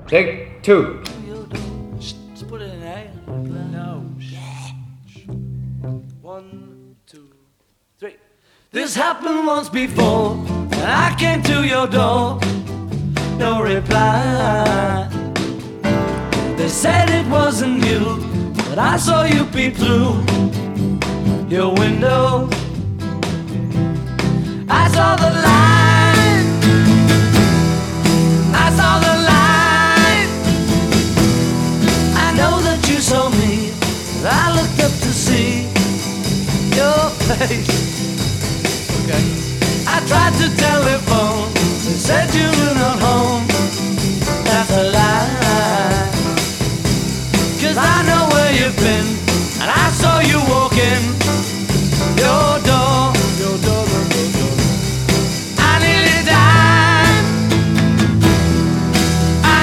Take two. Just put it in A. No. One, two, three. This happened once before, and I came to your door. No reply. They said it wasn't you, but I saw you peep through your window. I saw the light.